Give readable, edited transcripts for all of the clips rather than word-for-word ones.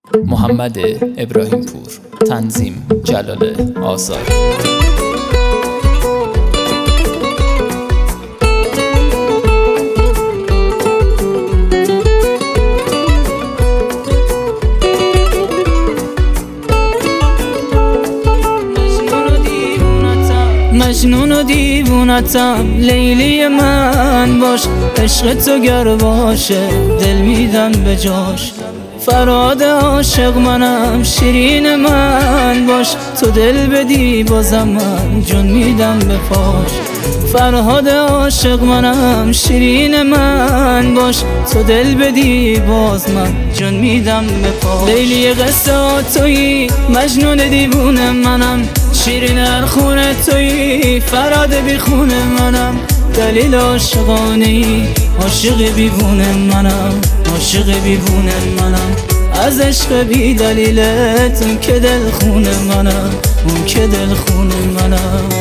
محمد ابراهیم پور، تنظیم جلال آزاد. مجنون و دیوونتم لیلی من باش، عشق تو گر باشه دل میدم به جاش. فرهاد عاشق منم شیرین من باش، تو دل بدی بازم من جون میدم به پاش. فرهاد عاشق منم شیرین من باش، تو دل بدی باز من جون میدم به پاش. لیلی قصه تویی، مجنون دیوونه منم، شیرین هر خونه تویی، فرهاد بی خونه منم. دلیل عاشقانه‌ای، عاشق بیوونه منم، عاشق بیوونه منم. از عشق بی دلیلت اون که دل خونه منم، اون که دل خونه منم.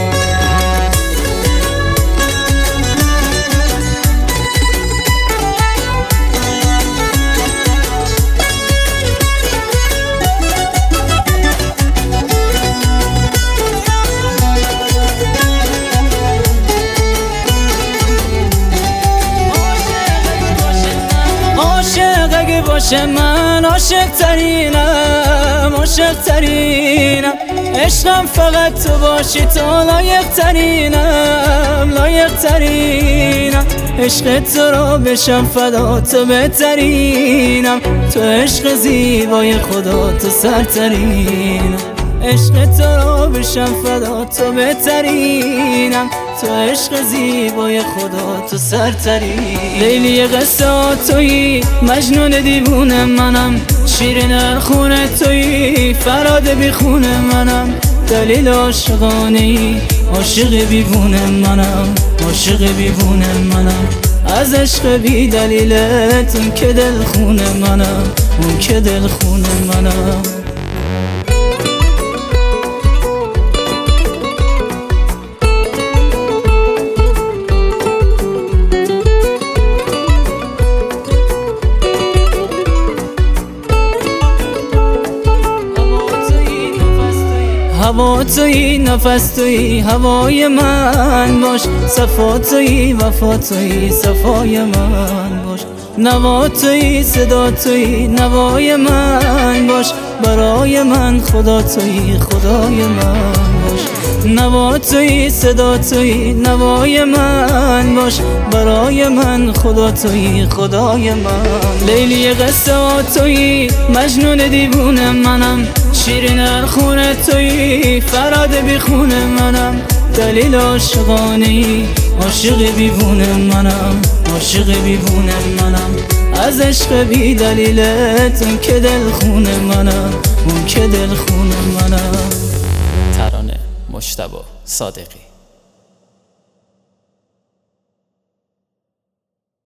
باشه من عاشق ترینم، عاشق ترینم. عشقم فقط تو باشی، تو لایق ترینم، لایق ترینم. عشق تو رو بشم فدا، تو بهترینم. تو عشق زیبای خدا، تو سرترینم. عشق تو رو بشم فدا، تو بهترینم. تو عشق زیبای خدا، تو سرترین. لیلی قصه تویی، مجنون دیوونه منم، شیرین هر خونه تویی، فرهاد بی خونه منم. دلیل عاشقانه‌ای، عاشق بیوونه منم، عاشق بیوونه منم. از عشق بی دلیلت اون که دل خونه منم، اون که دل خونه منم. هوا تویی، نفس تویی، هوای من باش. صفا تویی، وفا تویی، صفای من باش. نوا تویی، صدا تویی، نوای من باش. برای من خدا تویی، خدای من باش. نوا تویی، صدا تویی، نوای من باش. برای من خدا تویی، خدای من. لیلی قصه تویی، مجنون دیوونه منم، شیرین هر خونه تویی، فرهاد بی خونه منم. دلیل عاشقانه‌ای، عاشق بیوونه منم، عاشق بیوونه منم. از عشق بی دلیلت اون که دل خونه منم، اون که دل خونه منم. ترانه مجتبی صادقی.